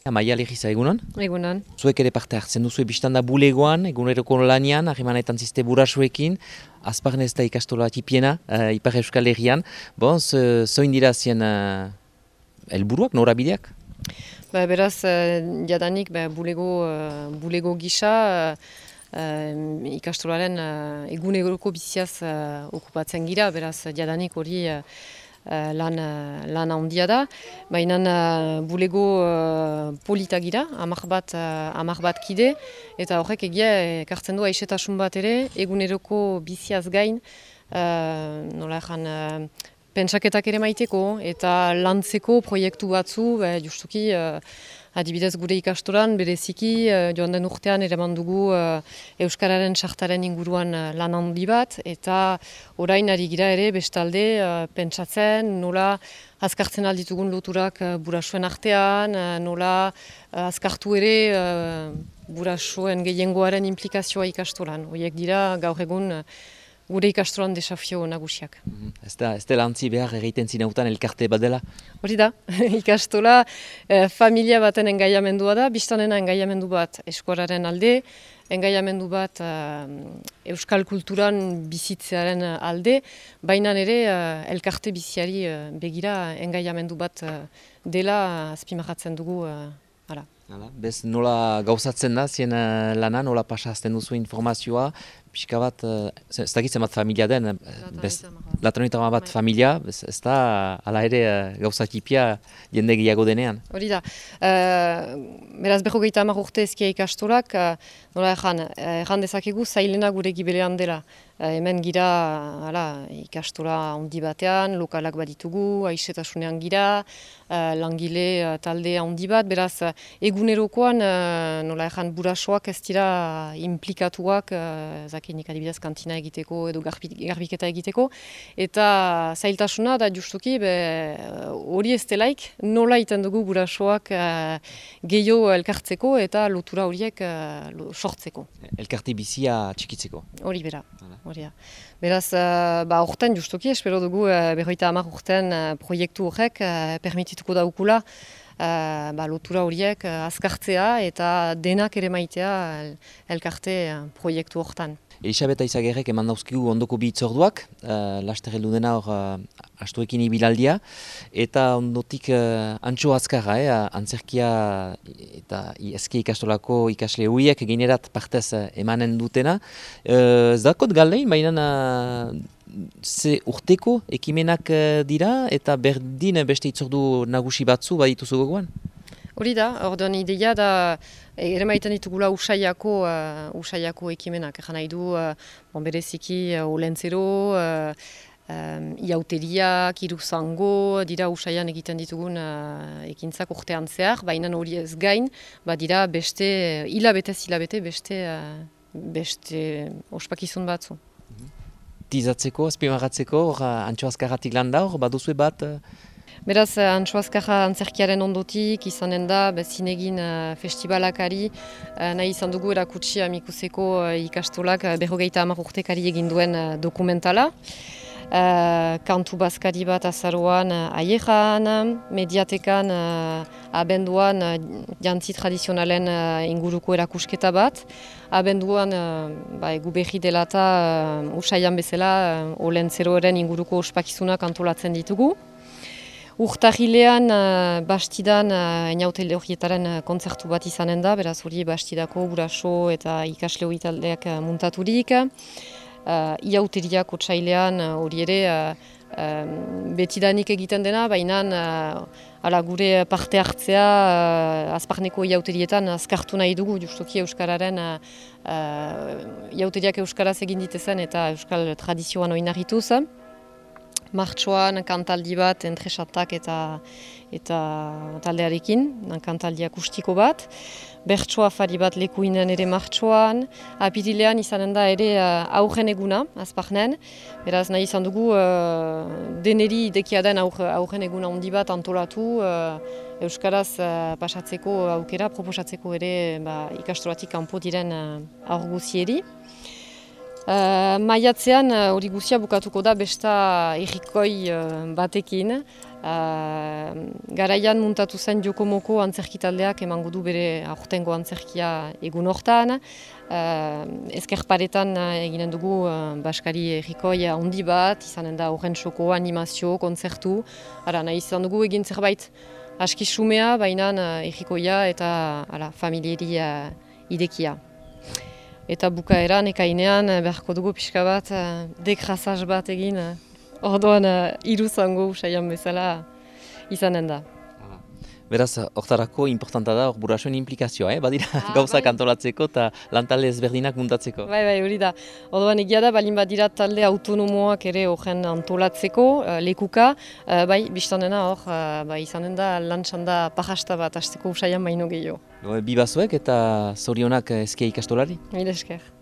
Amaia Legiza, egunon? Egunon. Zuek ere parte hartzen duzu biztanda bulegoan, eguneroko lanian, harremanetan ziste burasuekin, Azparne ez da ikastola tipiena, Ipar Euskal Herrian. Bon, zoin dira zien helburuak, norabideak? Beraz, jadanik bulego gisa ikastolaren eguneroko biziaz okupatzen gira, beraz, jadanik hori lan handia da. Baina bulego polita gira, 10 bat kide, eta horrek egia ekartzen du aixetasun bat ere, eguneroko biziaz gain, nola ezan, pentsaketak ere maiteko eta lantzeko proiektu batzu, justuki adibidez gure ikastolan, bereziki joan den urtean ere mandugu Euskararen sartaren inguruan lan handi bat, eta orain ari gira ere bestalde pentsatzen nola azkartzen alditugun loturak burasuen artean, nola azkartu ere burasuen gehiengoaren implikazioa ikastolan. Horiek dira gaur egun gure ikastolan desafio nagusiak. Ez dela antzi behar egiten zinautan elkarte bat dela? Hori da, ikastola familia baten engaiamendua da, biztanena engaiamendu bat eskolaren alde, engaiamendu bat euskal kulturan bizitzearen alde, baina ere elkarte biziari begira engaiamendu bat dela azpimarratzen dugu. Bez nola gauzatzen da, zien lana, nola pasazten duzu informazioa, pixka bat, ez dakitzen bat familia den, Latanoita bat familia, ez da, ala ere gauzatipia jende gehiago denean. Hori da, beraz 50 urte ezkia ikastolak, nola erran dezakegu zailena gure gibelean dela. Hemen gira ikastola handi batean, lokalak baditugu, aixetasunean gira, langile talde handi bat, beraz egunerokoan nola erran burasoak ez dira implikatuak, zakenik adibidez kantina egiteko edo garbiketa egiteko, eta zailtasuna da justuki hori ez delaik nola iten dugu burasoak gehiago elkartzeko eta lotura horiek sortzeko. Elkarte bizia txikitzeko. Hori bera. Beraz, horten justuki, espero dugu 50 urten proiektu horrek permitituko daukula lotura horiek azkartzea eta denak ere maitea elkarte proiektu hortan. Elisabeta Izagerrek eman dauzkigu ondoko bi hitzorduak, laster heldu dena hor astuekin ibilaldia, eta ondotik Antxo Azkarra, antzerkia eta eski ikastolako ikasle horiek gainerat partez emanen dutena. Ez dakot galdein, baina ze urteko ekimenak dira eta berdin beste hitzordu nagusi batzu badituzu gogoan? Hori da, orduan ideia da ere maiten ditugula usaiako ekimenak. Egan nahi du bereziki olentzero, iauteriak, iruzango, dira usaian egiten ditugun ekintzak urtean zehar, baina hori ez gain, dira beste hilabete beste ospakizun batzu. Tizatzeko, azpimarratzeko, Antxo Azkarratik landa hor, baduzue bat? Beraz, Antxo Azkarra antzerkiaren ondotik izanen da, zinegin festivalakari, nahi izan dugu erakutsi amikuseko ikastolak 50 urtekari egin duen dokumentala. Kantu bazkari bat azaroan Aieran, mediatekan abenduan jantzi tradizionalen inguruko erakusketa bat. Abenduan egu berri dela eta usaian bezala olentzeroaren inguruko ospakizunak antolatzen ditugu. Urtarrilean Bastidan inautelde horietaren kontzertu bat izanen da, beraz hori Bastidako buraso eta ikasle hori taldeak muntaturik. Iauteriak otsailean hori ere betidanik egiten dena, baina gure parte hartzea Azparneko iauterietan azkartu nahi dugu, justuki Euskararen iauteriak Euskaraz egin ditezen eta Euskal tradizioan oinarrituz. Martxoan kantaldi bat, entresatak eta taldearekin, kantaldi akustiko bat. Bertsoa afari bat lekuinen ere martxoan. Apirilean izanen da ere aurren eguna, Azparnen. Beraz nahi izan dugu deneri idekia den aurren eguna handi bat antolatu, Euskaraz pasatzeko aukera, proposatzeko ere ikastolatik kanpo diren aur guzieri. Maiatzean hori guzia bukatuko da besta errikoi batekin, Garaian muntatu zen Jokomoko antzerkitaldeak emango du bere aurtengo antzerkia egun hortan. Ezkerparetan eginen dugu Baskari Herrikoi handi bat, izanen da horren soko, animazio, kontzertu. Nahi izan dugu egin zerbait aski xumea, baina Herrikoia eta familieri idekia. Eta bukaeran, ekainean, beharko dugu pixka bat, dekrazaz bat egin, orduan hiru zango usaian bezala izanen da. Beraz, hortarako importanta da burasuen implikazioa, badira gauzak antolatzeko eta lantalde ezberdinak muntatzeko. Bai, hori da. Orduan egia da, balin badira talde autonomoak ere horren antolatzeko, lekuka, biztan dena hor, izanen da lantxan da pajasta bat hasteko usaian baino gehiago. Bi bazuek eta zorionak ezkia ikastolari? Mila esker.